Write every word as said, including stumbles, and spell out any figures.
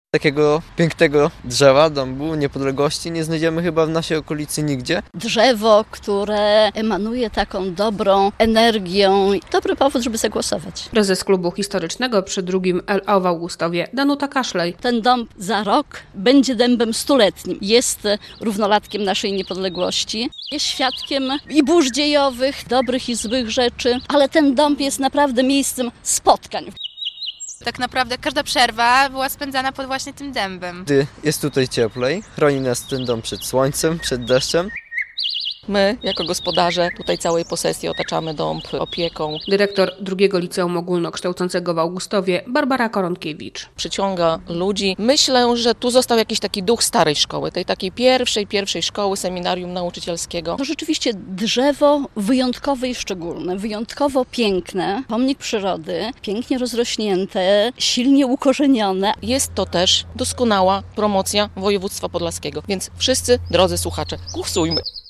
Takiego pięknego drzewa, dąbu, niepodległości nie znajdziemy chyba w naszej okolicy nigdzie. Drzewo, które emanuje taką dobrą energią. Dobry powód, żeby zagłosować. Prezes klubu historycznego przy drugim L A w Augustowie, Danuta Kaszlej. Ten dąb za rok będzie dębem stuletnim. Jest równolatkiem naszej niepodległości. Jest świadkiem i burz dziejowych, dobrych i złych rzeczy, ale ten dąb jest naprawdę miejscem spotkań. Tak naprawdę każda przerwa była spędzana pod właśnie tym dębem. Gdy jest tutaj cieplej, chroni nas ten dom przed słońcem, przed deszczem. My, jako gospodarze, tutaj całej posesji otaczamy dąb opieką. Dyrektor drugiego liceum ogólnokształcącego w Augustowie, Barbara Koronkiewicz. Przyciąga ludzi. Myślę, że tu został jakiś taki duch starej szkoły, tej takiej pierwszej, pierwszej szkoły, seminarium nauczycielskiego. To rzeczywiście drzewo wyjątkowe i szczególne, wyjątkowo piękne, pomnik przyrody, pięknie rozrośnięte, silnie ukorzenione. Jest to też doskonała promocja województwa podlaskiego, więc wszyscy, drodzy słuchacze, głosujmy.